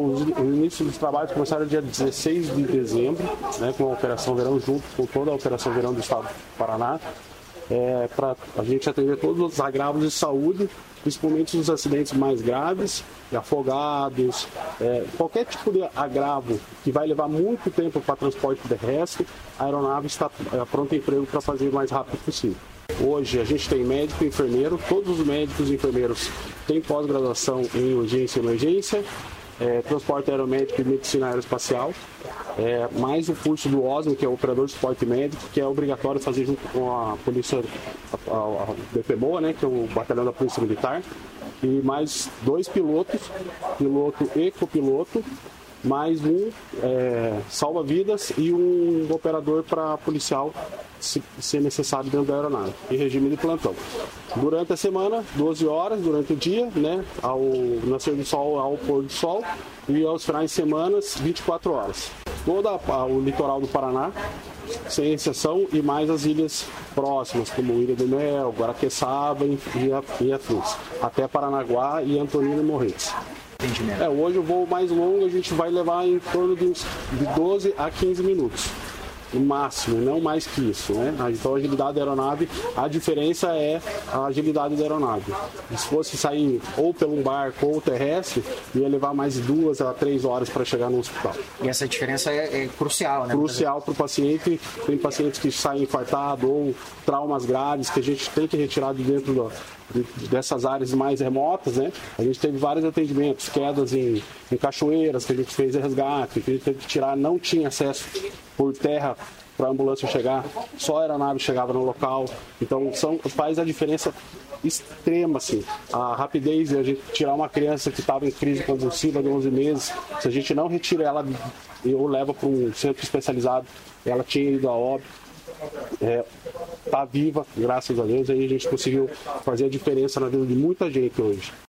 O início dos trabalhos começaram dia 16 de dezembro, né, com a Operação Verão, junto com toda a Operação Verão do Estado do Paraná, para a gente atender todos os agravos de saúde, principalmente os acidentes mais graves, afogados, qualquer tipo de agravo que vai levar muito tempo para transporte terrestre, a aeronave está pronta em emprego para fazer o mais rápido possível. Hoje a gente tem médico e enfermeiro, todos os médicos e enfermeiros têm pós-graduação em urgência e emergência, transporte aeromédico e medicina aeroespacial, mais o curso do OSMO, que é o operador de suporte médico, que é obrigatório fazer junto com a polícia, a BPMOA, né, que é o batalhão da Polícia Militar, e mais 2 pilotos, piloto e copiloto, mais um salva-vidas e um operador para policial, se necessário, dentro da aeronave, em regime de plantão. Durante a semana, 12 horas, durante o dia, né, ao nascer do sol, ao pôr do sol, e aos finais de semana, 24 horas. Todo o litoral do Paraná, sem exceção, e mais as ilhas próximas, como Ilha do Mel, Guaraqueçaba e afins, até Paranaguá e Antonina e Morretes. Hoje o voo mais longo a gente vai levar em torno de 12 a 15 minutos. No máximo, não mais que isso, né? Então a agilidade da aeronave, a diferença é a agilidade da aeronave. Se fosse sair ou pelo barco ou terrestre, ia levar mais de 2 a 3 horas para chegar no hospital. E essa diferença é crucial, né? Crucial para o paciente. Tem pacientes que saem infartados ou traumas graves que a gente tem que retirar de dentro dessas áreas mais remotas, né? A gente teve vários atendimentos, quedas em cachoeiras, que a gente fez resgate, que a gente teve que tirar, não tinha acesso por terra para a ambulância chegar, só a aeronave chegava no local. Então faz a diferença extrema, assim. A rapidez de a gente tirar uma criança que estava em crise convulsiva de 11 meses, se a gente não retira ela ou leva para um centro especializado, ela tinha ido a óbito. Está viva, graças a Deus, aí a gente conseguiu fazer a diferença na vida de muita gente hoje.